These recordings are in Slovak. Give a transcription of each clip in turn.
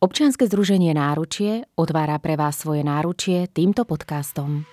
Občianske združenie Náručie otvára pre vás svoje náručie týmto podcastom.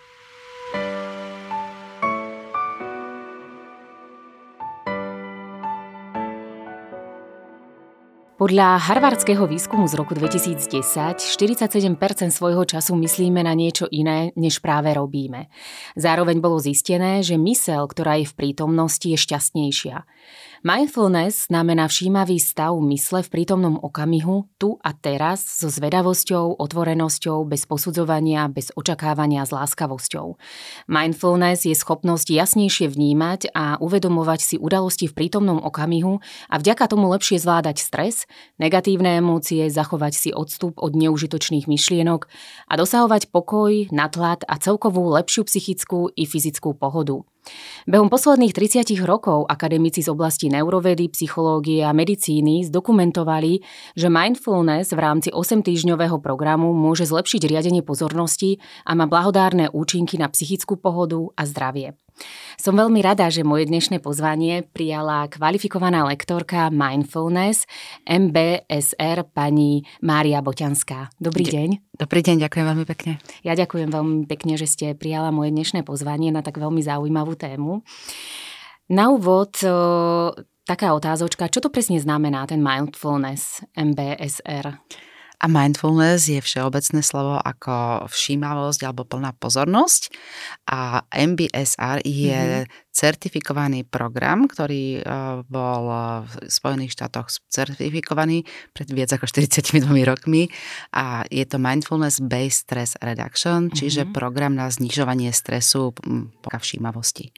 Podľa harvardského výskumu z roku 2010 47% svojho času myslíme na niečo iné, než práve robíme. Zároveň bolo zistené, že myseľ, ktorá je v prítomnosti, je šťastnejšia. Mindfulness znamená všímavý stav mysle v prítomnom okamihu, tu a teraz, so zvedavosťou, otvorenosťou, bez posudzovania, bez očakávania, s láskavosťou. Mindfulness je schopnosť jasnejšie vnímať a uvedomovať si udalosti v prítomnom okamihu a vďaka tomu lepšie zvládať stres, negatívne emócie, zachovať si odstup od neužitočných myšlienok a dosahovať pokoj, nadhľad a celkovú lepšiu psychickú i fyzickú pohodu. Behom posledných 30 rokov akademici z oblasti neurovedy, psychológie a medicíny zdokumentovali, že mindfulness v rámci 8-týždňového programu môže zlepšiť riadenie pozornosti a má blahodárne účinky na psychickú pohodu a zdravie. Som veľmi rada, že moje dnešné pozvanie prijala kvalifikovaná lektorka Mindfulness MBSR pani Mária Boťanská. Dobrý deň. Dobrý deň, ďakujem veľmi pekne. Ja ďakujem veľmi pekne, že ste prijala moje dnešné pozvanie na tak veľmi zaujímavú tému. Na úvod taká otázočka, čo to presne znamená ten mindfulness MBSR? A mindfulness je všeobecné slovo ako všímavosť alebo plná pozornosť. A MBSR je certifikovaný program, ktorý bol v Spojených štátoch certifikovaný pred viac ako 42 rokmi. A je to Mindfulness Based Stress Reduction, čiže program na znižovanie stresu a všímavosti.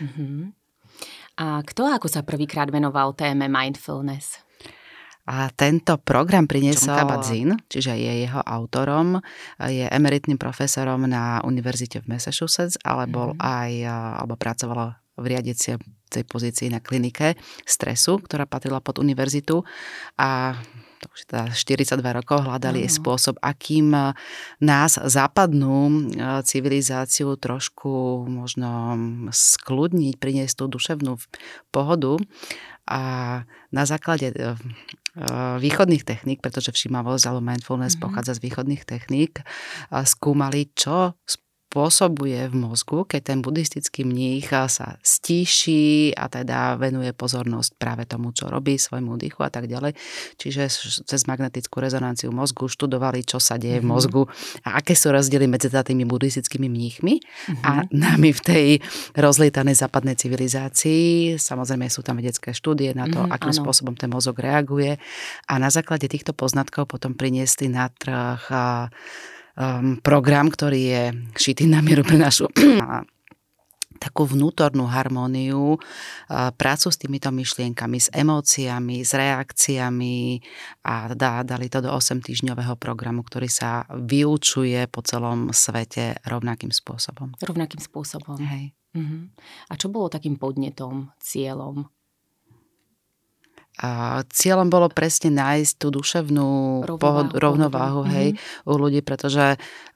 A kto ako sa prvýkrát venoval téme mindfulness? A tento program priniesol John Kabat-Zinn, čiže je jeho autorom, je emeritným profesorom na univerzite v Massachusetts, ale bol alebo pracoval v riadiacej pozícii na klinike stresu, ktorá patrila pod univerzitu a to už teda 42 rokov hľadali spôsob, akým nás západnú civilizáciu trošku možno skľudniť, priniesť tú duševnú pohodu. A na základe východných techník, pretože všímavosť alebo mindfulness pochádza z východných techník, skúmali, čo spôsobuje v mozgu, keď ten buddhistický mních sa stíši a teda venuje pozornosť práve tomu, čo robí, svojmu dýchu a tak ďalej. Čiže cez magnetickú rezonanciu mozgu študovali, čo sa deje v mozgu a aké sú rozdiely medzi tými buddhistickými mníchmi a nami v tej rozlietanej západnej civilizácii. Samozrejme sú tam vedecké štúdie na to, akým spôsobom ten mozog reaguje a na základe týchto poznatkov potom priniesli na trh program, ktorý je šitý na mieru pre našu takú vnútornú harmóniu, prácu s týmito myšlienkami, s emóciami, s reakciami a dali to do 8-týždňového programu, ktorý sa vyučuje po celom svete rovnakým spôsobom. Rovnakým spôsobom. Hej. A čo bolo takým podnetom, cieľom? A cieľom bolo presne nájsť tú duševnú rovnováhu u ľudí, pretože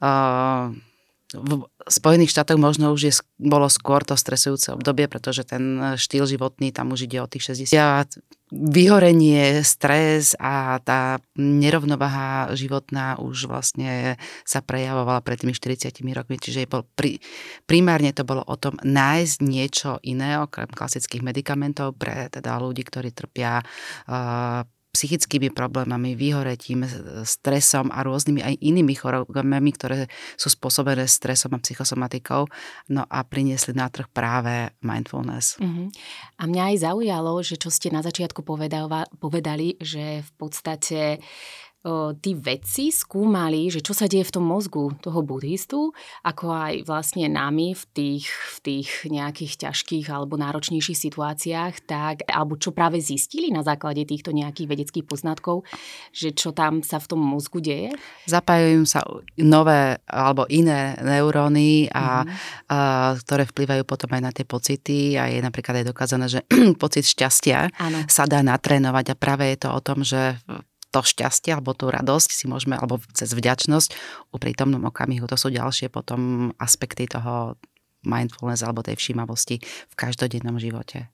v Spojených štátoch možno už bolo skôr to stresujúce obdobie, pretože ten štýl životný tam už ide od tých 60. Vyhorenie, stres a tá nerovnováha životná už vlastne sa prejavovala pred tými 40 rokmi, čiže primárne to bolo o tom nájsť niečo iné, okrem klasických medikamentov pre teda ľudí, ktorí trpia psychickými problémami, vyhoretím, stresom a rôznymi aj inými chorobami, ktoré sú spôsobené stresom a psychosomatikou. No a priniesli na trh práve mindfulness. A mňa aj zaujalo, že čo ste na začiatku povedali, že v podstate tí vedci skúmali, že čo sa deje v tom mozgu toho buddhistu, ako aj vlastne nami v tých nejakých ťažkých alebo náročnejších situáciách, tak, alebo čo práve zistili na základe týchto nejakých vedeckých poznatkov, že čo tam sa v tom mozgu deje? Zapájajú sa nové alebo iné neuróny, ktoré vplyvajú potom aj na tie pocity a je napríklad aj dokázané, že pocit šťastia sa dá natrénovať a práve je to o tom, že to šťastie alebo tú radosť si môžeme, alebo cez vďačnosť u prítomnom okamihu, to sú ďalšie potom aspekty toho mindfulness alebo tej všímavosti v každodennom živote.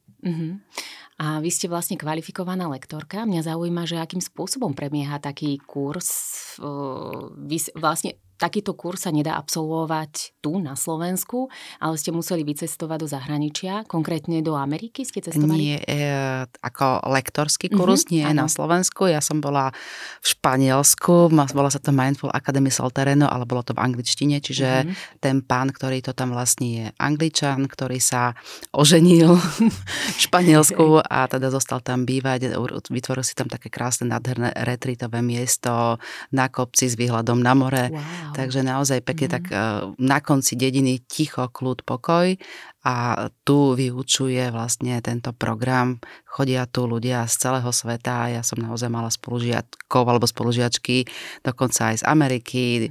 A vy ste vlastne kvalifikovaná lektorka. Mňa zaujíma, že akým spôsobom prebieha taký kurz vlastne takýto kurz sa nedá absolvovať tu na Slovensku, ale ste museli vycestovať do zahraničia, konkrétne do Ameriky ste cestovali? Nie, ako lektorský kurz, nie áno. na Slovensku. Ja som bola v Španielsku, volá sa to Mindful Academy Soltereno, ale bolo to v angličtine, čiže ten pán, ktorý to tam vlastní, je Angličan, ktorý sa oženil v Španielsku a teda zostal tam bývať. Vytvoril si tam také krásne, nádherné retreatové miesto na kopci s výhľadom na more. Wow. Takže naozaj pekne tak na konci dediny ticho, kľud, pokoj a tu vyučuje vlastne tento program. Chodia tu ľudia z celého sveta. Ja som naozaj mala spolužiakov alebo spolužiačky dokonca aj z Ameriky,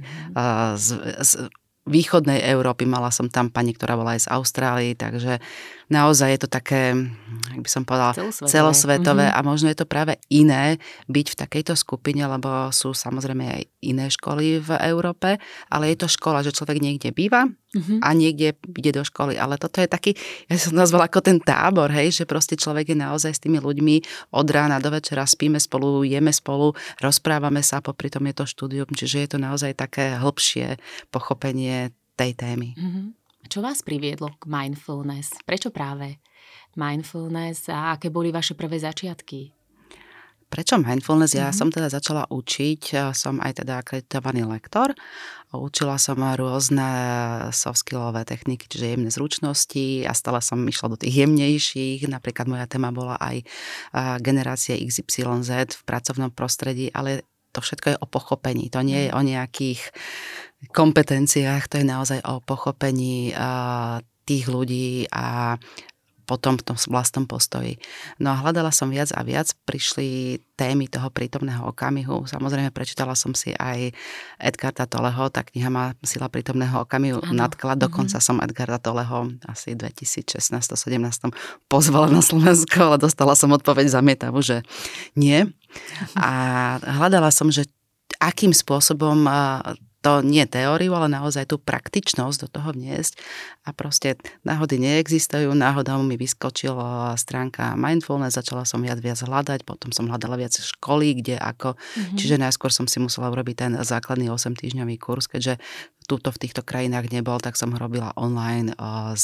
z východnej Európy. Mala som tam pani, ktorá bola aj z Austrálii, takže naozaj je to také, jak by som povedala, celosvetové a možno je to práve iné byť v takejto skupine, lebo sú samozrejme aj iné školy v Európe, ale je to škola, že človek niekde býva a niekde ide do školy, ale toto je taký, ja som nazvala ako ten tábor, hej, že proste človek je naozaj s tými ľuďmi od rána do večera, spíme spolu, jeme spolu, rozprávame sa, popri tom je to štúdium, čiže je to naozaj také hĺbšie pochopenie tej témy. Čo vás priviedlo k mindfulness? Prečo práve mindfulness a aké boli vaše prvé začiatky? Prečo mindfulness? Ja som teda začala učiť, som aj teda akreditovaný lektor. Učila som rôzne soft skillové techniky, čiže jemné zručnosti a stále som išla do tých jemnejších. Napríklad moja téma bola aj generácia XYZ v pracovnom prostredí, ale to všetko je o pochopení. To nie je o nejakých kompetenciách, to je naozaj o pochopení tých ľudí a potom v tom vlastnom postoji. No a hľadala som viac a viac, prišli témy toho prítomného okamihu. Samozrejme, prečítala som si aj Edgarda Tolleho, tá kniha má Sila prítomného okamihu nadklad. Dokonca som Edgarda Tolleho asi 2016-17 pozvala na Slovensko, ale dostala som odpoveď zamietavú, že nie. A hľadala som, že akým spôsobom to nie teóriu, ale naozaj tú praktičnosť do toho vniesť. A proste náhody neexistujú. Náhodou mi vyskočila stránka mindfulness, začala som viac hľadať, potom som hľadala viac školy, kde ako. Čiže najskôr som si musela urobiť ten základný 8-týždňový kurz, keďže túto v týchto krajinách nebol, tak som ho robila online s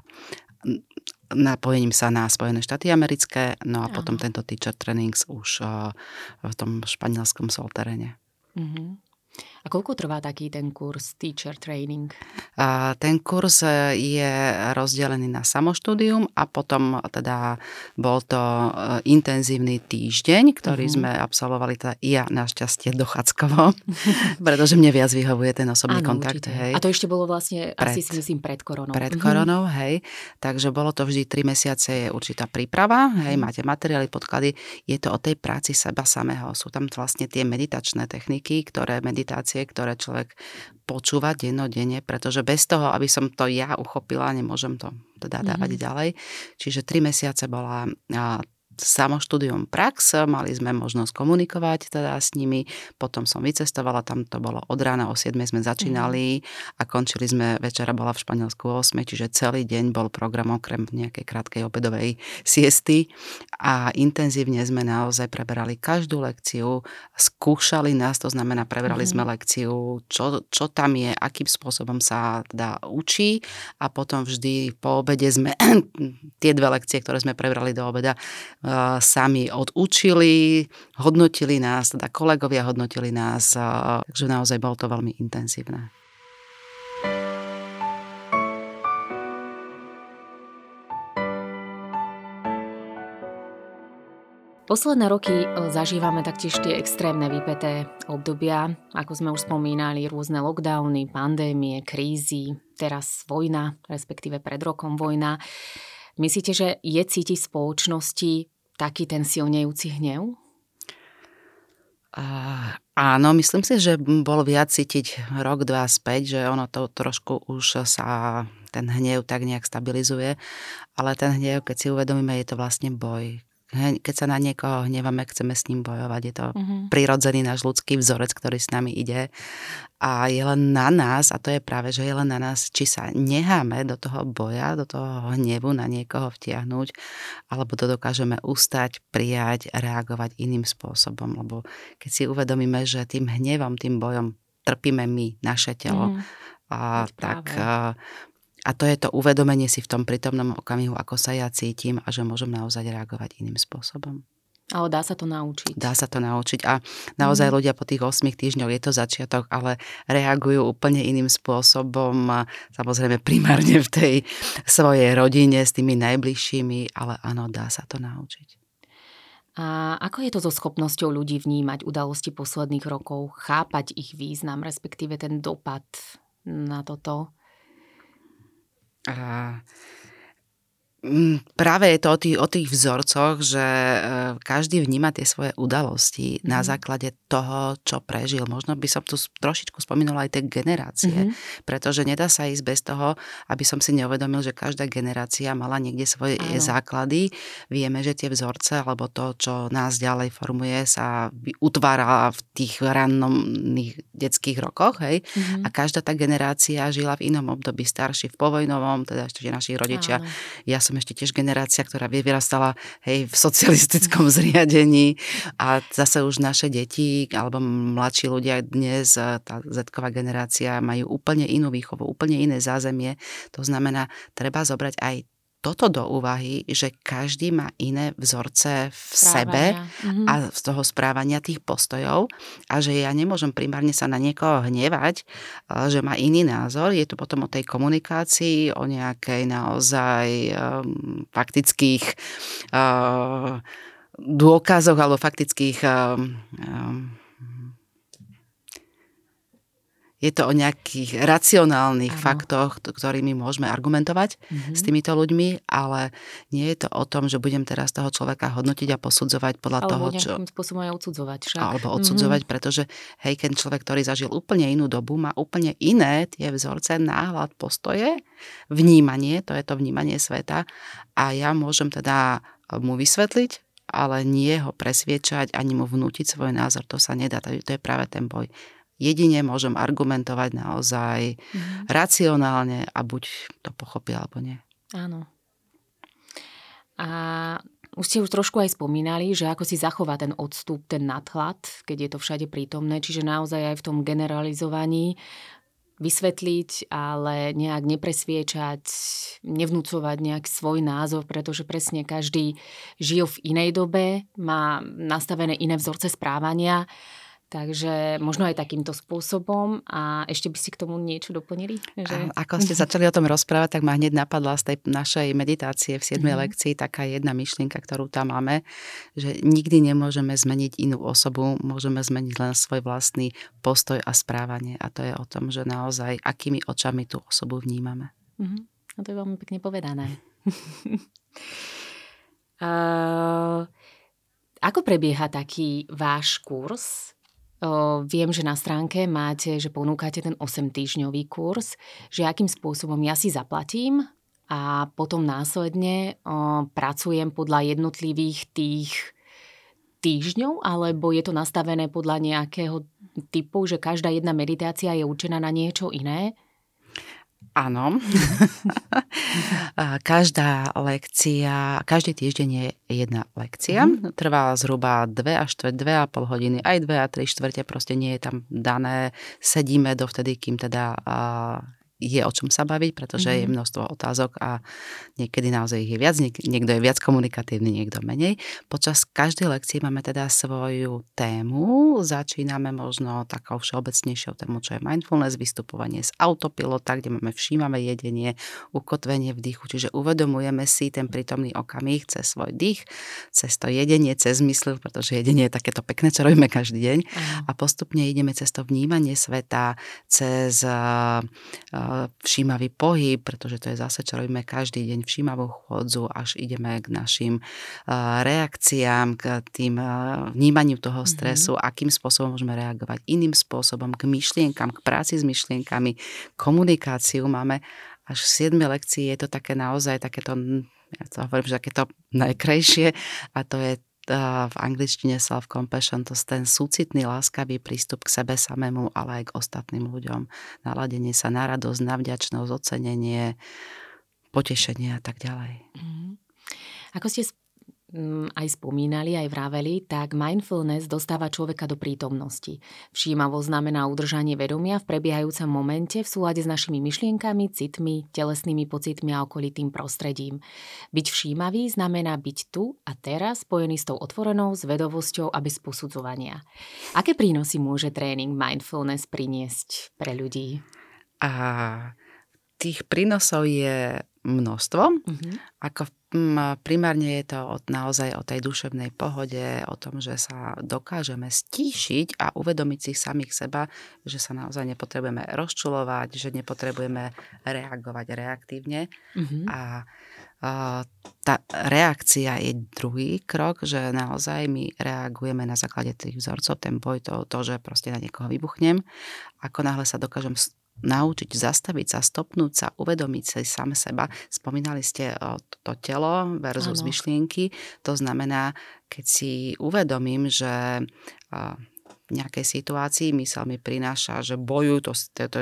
napojením sa na Spojené štáty americké, no a potom tento teacher trainings už v tom španielskom Solterene. A koľko trvá taký ten kurz teacher training? Ten kurz je rozdelený na samoštúdium a potom teda bol to intenzívny týždeň, ktorý sme absolvovali teda ja našťastie dochádzkovo, pretože mne viac vyhovuje ten osobný kontakt. Hej. A to ešte bolo vlastne asi si myslím pred koronou. Pred koronou, hej. Takže bolo to vždy 3 mesiace je určitá príprava, hej, máte materiály, podklady. Je to o tej práci seba samého. Sú tam vlastne tie meditačné techniky, meditácie, ktoré človek počúva dennodenne, pretože bez toho, aby som to ja uchopila, nemôžem to teda dávať ďalej. Čiže 3 mesiace bola samoštúdium prax, mali sme možnosť komunikovať teda s nimi, potom som vycestovala, tam to bolo od rána o 7 sme začínali a končili sme, večera bola v Španielsku o 8, čiže celý deň bol program okrem nejakej krátkej obedovej siesty a intenzívne sme naozaj preberali každú lekciu, skúšali nás, to znamená preberali sme lekciu, čo tam je, akým spôsobom sa teda učí a potom vždy po obede sme tie 2 lekcie, ktoré sme prebrali do obeda, sami odučili, hodnotili nás, teda kolegovia hodnotili nás, takže naozaj bolo to veľmi intenzívne. Posledné roky zažívame taktiež tie extrémne vypäté obdobia, ako sme už spomínali, rôzne lockdowny, pandémie, krízy, teraz vojna, respektíve pred rokom vojna. Myslíte, že je cítiť v spoločnosti taký ten silnejúci hnev? Áno, myslím si, že bol viac cítiť rok, 2 späť, že ono to trošku už sa ten hnev tak nejak stabilizuje, ale ten hnev, keď si uvedomíme, je to vlastne boj. Keď sa na niekoho hnevame, chceme s ním bojovať. Je to prirodzený náš ľudský vzorec, ktorý s nami ide. A je len na nás, a to je práve, že je len na nás, či sa necháme do toho boja, do toho hnevu na niekoho vtiahnuť, alebo to dokážeme ustať, prijať, reagovať iným spôsobom. Lebo keď si uvedomíme, že tým hnevom, tým bojom trpíme my, naše telo, a to je to uvedomenie si v tom prítomnom okamihu, ako sa ja cítim a že môžem naozaj reagovať iným spôsobom. Ale dá sa to naučiť. Dá sa to naučiť a naozaj ľudia po tých 8 týždňoch, je to začiatok, ale reagujú úplne iným spôsobom, samozrejme primárne v tej svojej rodine s tými najbližšími, ale áno, dá sa to naučiť. A ako je to so schopnosťou ľudí vnímať udalosti posledných rokov, chápať ich význam, respektíve ten dopad na toto? Práve je to o tých vzorcoch, že každý vníma tie svoje udalosti na základe toho, čo prežil. Možno by som tu trošičku spomínala aj tie generácie, pretože nedá sa ísť bez toho, aby som si neuvedomil, že každá generácia mala niekde svoje základy. Vieme, že tie vzorce, alebo to, čo nás ďalej formuje, sa utvára v tých ranných detských rokoch, hej? A každá tá generácia žila v inom období, starší v povojnovom, teda ešte naši rodičia. Ja som ešte tiež generácia, ktorá vyrastala v socialistickom zriadení a zase už naše deti alebo mladší ľudia dnes, tá Z-ková generácia majú úplne inú výchovu, úplne iné zázemie. To znamená, treba zobrať aj toto do úvahy, že každý má iné vzorce v sebe a z toho správania tých postojov a že ja nemôžem primárne sa na niekoho hnevať, že má iný názor. Je to potom o tej komunikácii, o nejakej naozaj faktických dôkazoch alebo faktických je to o nejakých racionálnych faktoch, ktorými môžeme argumentovať s týmito ľuďmi, ale nie je to o tom, že budem teraz toho človeka hodnotiť a posudzovať podľa toho, čo... Alebo nejakým spôsobom aj odsudzovať. Alebo odsudzovať, pretože ten človek, ktorý zažil úplne inú dobu, má úplne iné tie vzorce, náhľad, postoje, vnímanie, to je to vnímanie sveta a ja môžem teda mu vysvetliť, ale nie ho presviečať ani mu vnútiť svoj názor. To sa nedá, to je práve ten boj. Jedine môžem argumentovať naozaj racionálne a buď to pochopia, alebo nie. Áno. A už ste už trošku aj spomínali, že ako si zachová ten odstup, ten nadhľad, keď je to všade prítomné, čiže naozaj aj v tom generalizovaní vysvetliť, ale nejak nepresviečať, nevnúcovať nejak svoj názor, pretože presne každý žije v inej dobe, má nastavené iné vzorce správania. Takže možno aj takýmto spôsobom. A ešte by ste k tomu niečo doplnili? Že... Ako ste začali o tom rozprávať, tak ma hneď napadla z tej našej meditácie v 7. lekcii taká jedna myšlienka, ktorú tam máme, že nikdy nemôžeme zmeniť inú osobu, môžeme zmeniť len svoj vlastný postoj a správanie. A to je o tom, že naozaj akými očami tú osobu vnímame. A to je veľmi pekne povedané. Ako prebieha taký váš kurz? Viem, že na stránke máte, že ponúkate ten 8-týždňový kurz, že akým spôsobom ja si zaplatím a potom následne pracujem podľa jednotlivých tých týždňov, alebo je to nastavené podľa nejakého typu, že každá jedna meditácia je určená na niečo iné? Áno. Každá lekcia, každý týždeň je jedna lekcia. Trvá zhruba 2,5 hodiny, aj 2 a 3/4, proste nie je tam dané. Sedíme dovtedy, kým teda je o čom sa baviť, pretože je množstvo otázok a niekedy naozaj ich je viac, niekto je viac komunikatívny, niekto menej. Počas každej lekcie máme teda svoju tému, začíname možno takou všeobecnejšou tému, čo je mindfulness, vystupovanie z autopilota, kde máme všímavé jedenie, ukotvenie v dýchu, čiže uvedomujeme si ten prítomný okamih cez svoj dých, cez to jedenie, cez mysl, pretože jedenie je takéto pekné, čo robíme každý deň a postupne ideme cez to vnímanie sveta, cez všímavý pohyb, pretože to je zase, čo robíme každý deň, všímavú chôdzu, až ideme k našim reakciám, k tým vnímaniu toho stresu, akým spôsobom môžeme reagovať iným spôsobom, k myšlienkam, k práci s myšlienkami, komunikáciu máme. A až v 7. lekcii je to také naozaj takéto, ja to hovorím, že takéto najkrajšie, a to je v angličtine self-compassion, to je ten súcitný, láskavý prístup k sebe samému, ale aj k ostatným ľuďom. Naladenie sa na radosť, na vďačnosť, ocenenie, potešenie a tak ďalej. Ako ste aj spomínali, aj vraveli, tak mindfulness dostáva človeka do prítomnosti. Všímavosť znamená udržanie vedomia v prebiehajúcom momente v súlade s našimi myšlienkami, citmi, telesnými pocitmi a okolitým prostredím. Byť všímavý znamená byť tu a teraz spojený s tou otvorenou zvedovosťou a bez posudzovania. Aké prínosy môže tréning mindfulness priniesť pre ľudí? A tých prínosov je množstvo. Ako primárne je to naozaj o tej duševnej pohode, o tom, že sa dokážeme stíšiť a uvedomiť si samých seba, že sa naozaj nepotrebujeme rozčulovať, že nepotrebujeme reagovať reaktívne. A tá reakcia je druhý krok, že naozaj my reagujeme na základe tých vzorcov, ten boj, to, že proste na niekoho vybuchnem. Ako náhle sa dokážem naučiť zastaviť sa, stopnúť sa, uvedomiť si sám seba. Spomínali ste to telo versus myšlienky. To znamená, keď si uvedomím, že v nejakej situácii myseľ mi prináša, že bojuj,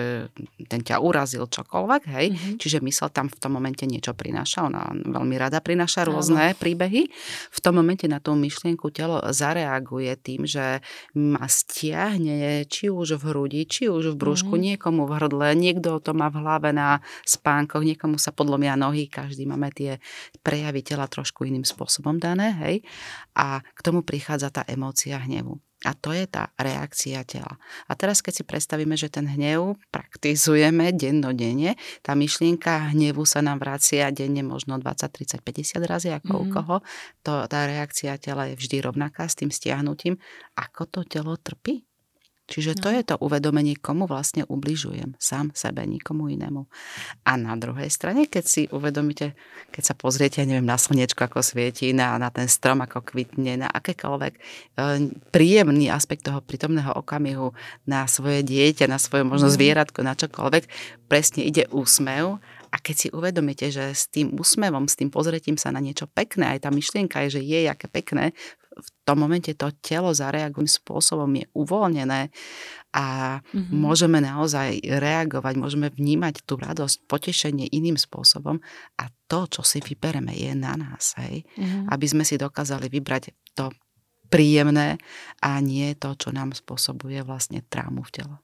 ten ťa urazil čokoľvek, hej. Čiže myseľ tam v tom momente niečo prináša. Ona veľmi rada prináša rôzne príbehy. V tom momente na tú myšlienku telo zareaguje tým, že ma stiahne či už v hrudi, či už v brúšku, niekomu v hrdle, niekto to má v hlave na spánkoch, niekomu sa podlomia nohy, každý máme tie prejavy tela trošku iným spôsobom dané, hej. A k tomu prichádza tá emócia hnevu. A to je tá reakcia tela. A teraz, keď si predstavíme, že ten hnev praktizujeme dennodenne, tá myšlienka hnevu sa nám vracia denne možno 20, 30, 50 razy, ako u koho, tá reakcia tela je vždy rovnaká s tým stiahnutím. Ako to telo trpí? Čiže to je to uvedomenie, komu vlastne ubližujem. Sám sebe, nikomu inému. A na druhej strane, keď si uvedomíte, keď sa pozriete, neviem, na slniečko, ako svietí, na ten strom, ako kvitne, na akékoľvek príjemný aspekt toho prítomného okamihu, na svoje dieťa, na svoje možno zvieratko, na čokoľvek, presne ide úsmev. A keď si uvedomíte, že s tým úsmevom, s tým pozretím sa na niečo pekné, aj tá myšlienka je, že je aké pekné, v tom momente to telo zareaguje spôsobom, je uvoľnené a môžeme naozaj reagovať, môžeme vnímať tú radosť, potešenie iným spôsobom a to, čo si vybereme, je na nás, hej? Aby sme si dokázali vybrať to príjemné a nie to, čo nám spôsobuje vlastne traumu v tele.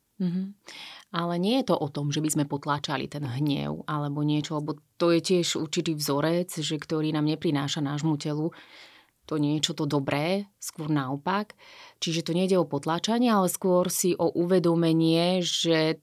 Ale nie je to o tom, že by sme potláčali ten hnev alebo niečo, lebo to je tiež určitý vzorec, že ktorý nám neprináša nášmu telu to niečo to dobré, skôr naopak. Čiže to nejde o potláčanie, ale skôr si o uvedomenie, že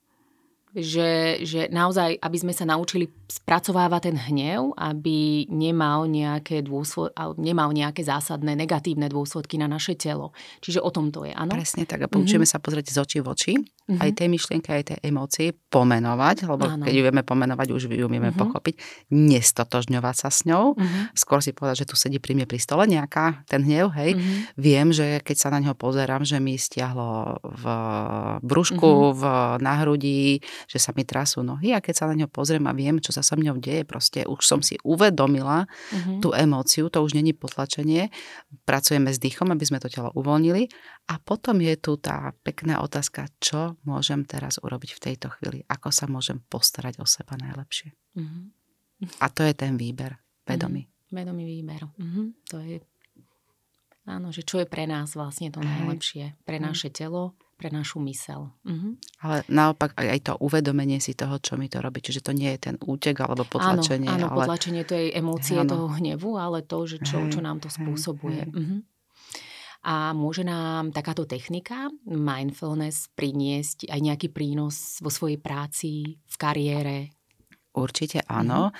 naozaj, aby sme sa naučili spracovávať ten hnev, aby nemal nejaké zásadné negatívne dôsledky na naše telo. Čiže o tom to je, áno? Presne tak. A poučíme sa pozrieť z očí v oči, aj tej myšlienky, aj tej emócie, pomenovať, lebo keď ju vieme pomenovať, už ju vieme pochopiť, nestotožňovať sa s ňou, skôr si povedať, že tu sedí pri mne pri stole nejaká ten hnev, hej. Viem, že keď sa na ňo pozerám, že mi stiahlo v brúšku, na hrudi, že sa mi trasú nohy a keď sa na ňo pozriem a viem, čo sa so mňou deje, proste už som si uvedomila tú emóciu, to už není potlačenie, pracujeme s dýchom, aby sme to telo uvoľnili a potom je tu tá pekná otázka, čo môžem teraz urobiť v tejto chvíli, ako sa môžem postarať o seba najlepšie. A to je ten výber, vedomý. Vedomý výber. To je, áno, že čo je pre nás vlastne to najlepšie, pre naše telo, pre našu myseľ. Ale naopak aj to uvedomenie si toho, čo mi to robí. Čiže to nie je ten útek alebo potlačenie. Áno, potlačenie tej emócie, toho hnevu, ale to, že čo nám to spôsobuje. A môže nám takáto technika, mindfulness, priniesť aj nejaký prínos vo svojej práci, v kariére? Určite áno.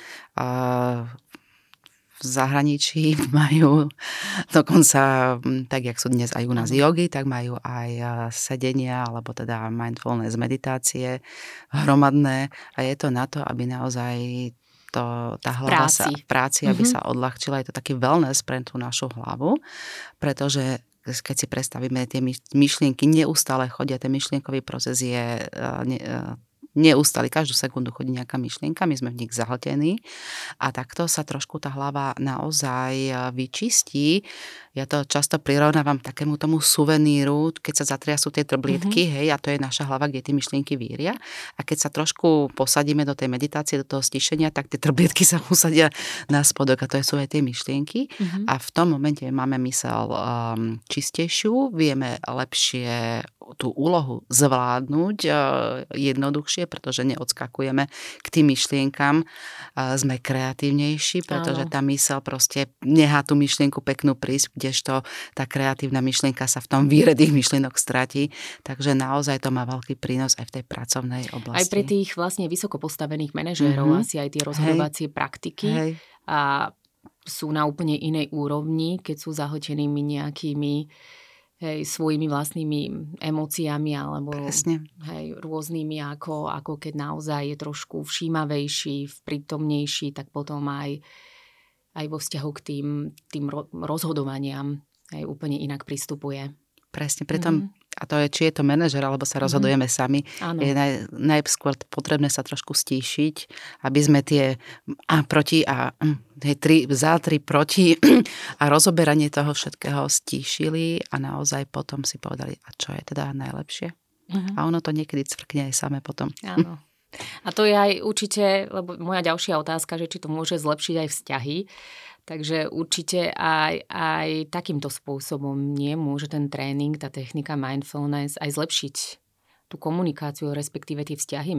V zahraničí majú dokonca, tak jak sú dnes aj u nás jogy, tak majú aj sedenia, alebo teda mindfulness meditácie hromadné. A je to na to, aby naozaj tá hlava sa v práci, aby sa odľahčila. Je to taký wellness pre tú našu hlavu, pretože keď si predstavíme tie myšlienky, neustále chodia, ten myšlienkový proces je neustále, každú sekundu chodí nejaká myšlienka, my sme v nich zahltení a takto sa trošku tá hlava naozaj vyčistí. Ja to často prirovnávam takému tomu suveníru, keď sa zatriasú tie trblietky, hej, a to je naša hlava, kde tie myšlienky víria. A keď sa trošku posadíme do tej meditácie, do toho stišenia, tak tie trblietky sa usadia na spodok a to sú aj tie myšlienky. A v tom momente máme mysel čistejšiu, vieme lepšie tú úlohu zvládnuť jednoduchšie, pretože neodskakujeme k tým myšlienkam, sme kreatívnejší, pretože tá myseľ proste nechá tú myšlienku peknú prísť, kdežto tá kreatívna myšlienka sa v tom víre tých myšlienok stratí. Takže naozaj to má veľký prínos aj v tej pracovnej oblasti. Aj pre tých vlastne vysoko postavených manažérov asi aj tie rozhodovacie praktiky a sú na úplne inej úrovni, keď sú zahltenými nejakými svojimi vlastnými emóciami alebo rôznymi, ako keď naozaj je trošku všímavejší, prítomnejší, tak potom aj vo vzťahu k tým rozhodovaniam úplne inak pristupuje. Presne, pritom, a to je, či je to manažer, alebo sa rozhodujeme sami, je najskôr potrebné sa trošku stíšiť, aby sme tie proti a za, tri proti a rozoberanie toho všetkého stíšili a naozaj potom si povedali, a čo je teda najlepšie? A ono to niekedy cvrkne aj samé potom. Áno. A to je aj určite, lebo moja ďalšia otázka, že či to môže zlepšiť aj vzťahy. Takže určite aj takýmto spôsobom môže ten tréning, tá technika mindfulness aj zlepšiť tú komunikáciu, respektíve tie vzťahy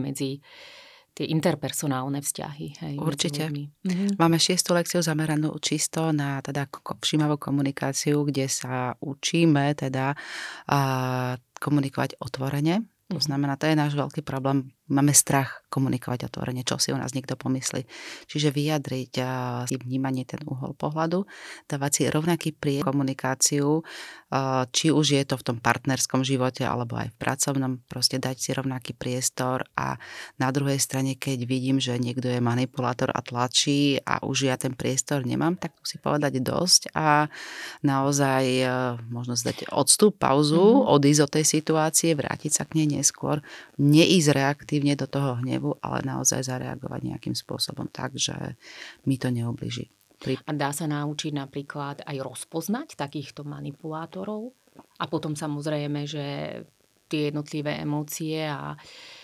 tie interpersonálne vzťahy. Hej, určite. Máme 6. lekciu zameranú čisto na teda všímavú komunikáciu, kde sa učíme teda komunikovať otvorene. To znamená, to je náš veľký problém. Máme strach komunikovať otvorene, čo si o nás niekto pomyslí. Čiže vyjadriť si vnímanie, ten uhol pohľadu, dávať si rovnaký komunikáciu, či už je to v tom partnerskom živote, alebo aj v pracovnom, proste dať si rovnaký priestor a na druhej strane, keď vidím, že niekto je manipulátor a tlačí a už ja ten priestor nemám, tak si povedať dosť a naozaj možno zdať odstup, pauzu, odísť od tej situácie, vrátiť sa k nej neskôr, neísť reaktívne do toho hnevu, ale naozaj zareagovať nejakým spôsobom tak, že mi to neublíži. A dá sa naučiť napríklad aj rozpoznať takýchto manipulátorov a potom samozrejme, že tie jednotlivé emócie a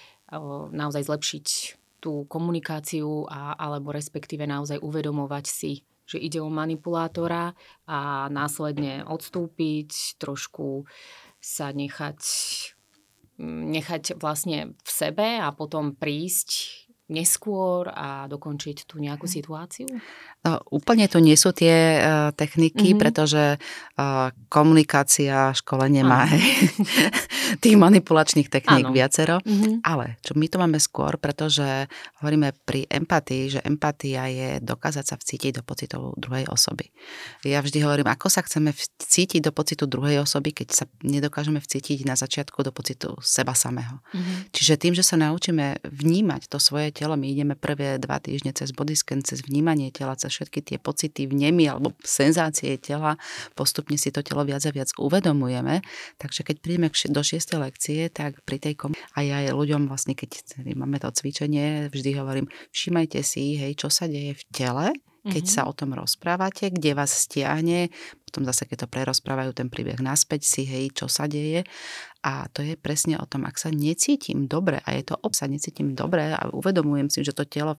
naozaj zlepšiť tú komunikáciu alebo respektíve naozaj uvedomovať si, že ide o manipulátora a následne odstúpiť, trošku sa nechať vlastne v sebe a potom prísť neskôr a dokončiť tú nejakú situáciu? No, úplne to nie sú tie techniky, pretože komunikácia, školenie má tých manipulačných techník viacero. Ale čo my to máme skôr, pretože hovoríme pri empatii, že empatia je dokázať sa vcítiť do pocitov druhej osoby. Ja vždy hovorím, ako sa chceme vcítiť do pocitu druhej osoby, keď sa nedokážeme vcítiť na začiatku do pocitu seba samého. Čiže tým, že sa naučíme vnímať to svoje telo, my ideme prvé 2 týždne cez bodyscan, cez vnímanie tela, cez všetky tie pocity, vnemy alebo senzácie tela, postupne si to telo viac a viac uvedomujeme. Takže keď prídeme do 6. lekcie, tak pri tej a ja aj ľuďom vlastne, keď máme to cvičenie, vždy hovorím, všímajte si, čo sa deje v tele, keď sa o tom rozprávate, kde vás stiahne, potom zase, keď to prerozprávajú ten príbeh naspäť si, čo sa deje. A to je presne o tom, ak sa necítim dobre a je to sa necítim dobre a uvedomujem si, že to telo